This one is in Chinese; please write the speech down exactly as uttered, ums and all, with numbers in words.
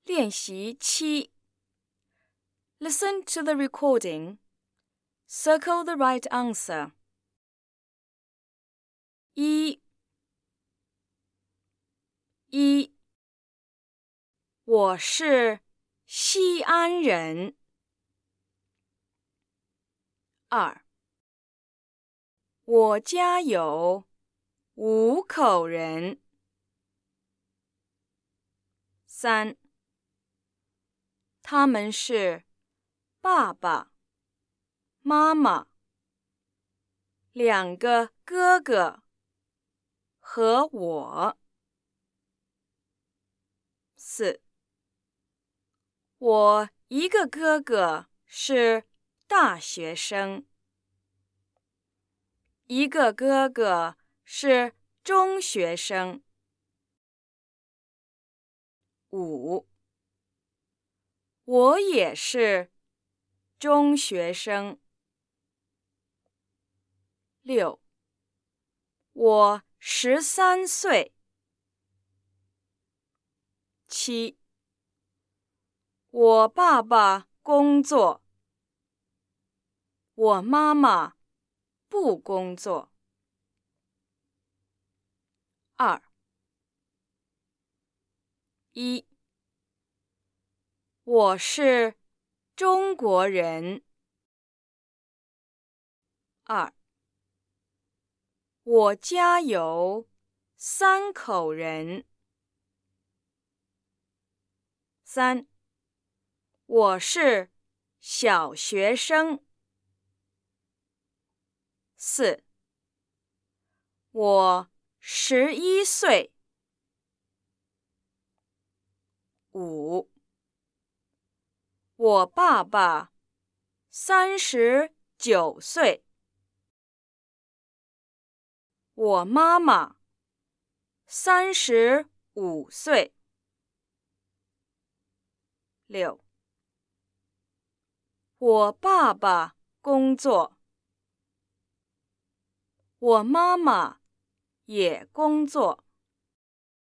练习七 Listen to the recording. Circle the right answer. 一一我是西安人。二我家有五口人。三他们是爸爸妈妈、两个哥哥和我。四我一个哥哥是大学生，一个哥哥是中学生。五我也是中学生。六我十三岁。七我爸爸工作，我妈妈不工作。二一我是中国人。二我家有三口人。三我是小学生。四我十一岁。五我爸爸三十九岁。我妈妈三十五岁。六我爸爸工作，我妈妈也工作。